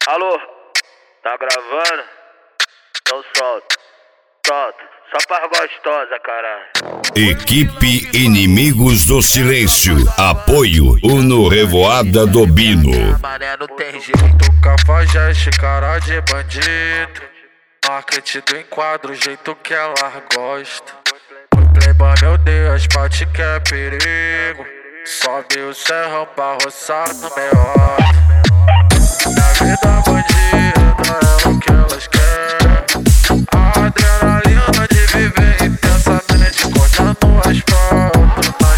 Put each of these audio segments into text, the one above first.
Alô, tá gravando? Então solta. Pronto, só para gostosa, caralho. Equipe Inimigos do Silêncio. Apoio Uno Revoada do Bino. Mané, não tem jeito. Cafajeste, cara de bandido. Marketing do enquadro, o jeito que ela gosta. O playboy, meu Deus, pate que é perigo. Sobe o serrão pra roçar no melhor. Na vida bandida é o que elas querem. A adrenalina de viver intensamente, cortando o asfalto na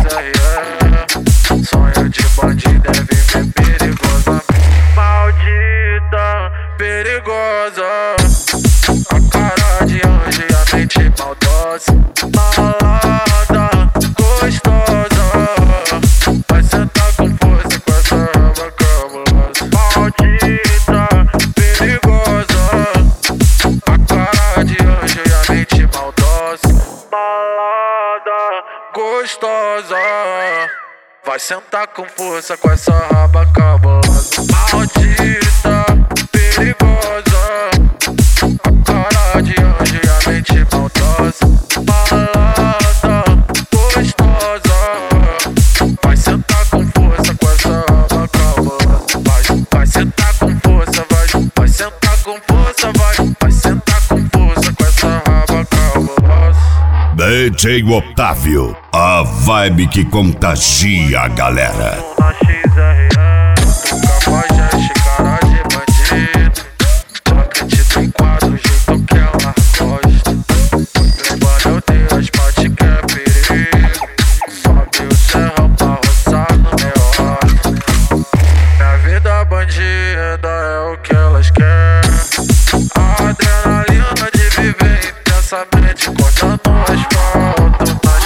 XRE. Sonho de bandido é viver perigosamente. Maldita, perigosa. A cara de anjo e a mente maldosa. Malada, gostosa. Vai sentar com força com essa raba cabulosa. Maldita, perigosa. A cara de anjo e a mente maldosa. Malada, gostosa. Vai sentar com força com essa raba cabulosa. Maldita, perigosa. A cara de anjo e a mente maldosa. Malada, gostosa. Vai sentar com força com essa raba cabulosa. Vai sentar com força, vai sentar com força, vai sentar com força com essa raba cabulosa. DJ Otávio, a vibe que contagia a galera. Na XRE, Cafajeste, cara de bandido. Marketing do enquadro, o jeito que ela gosta. O playboy, meu Deus, pate que é perigo. Sobe o serrão pra roçar no meu. Minha vida bandida é o que elas querem. A adrenalina de viver intensamente, cortando o asfalto na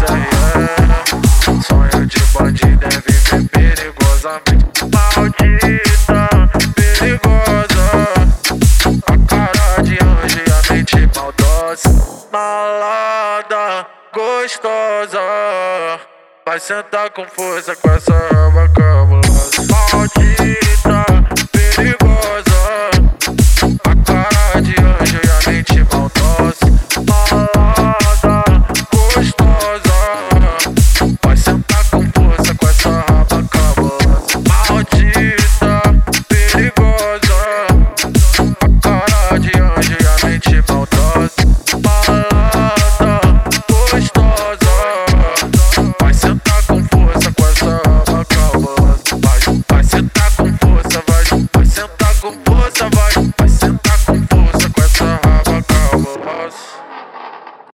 XRE. Sonho de bandido é viver perigosamente. Maldita, perigosa. A cara de anjo e a mente maldosa. Malada, gostosa. Vai sentar com força com essa raba cabulosa. Maldita.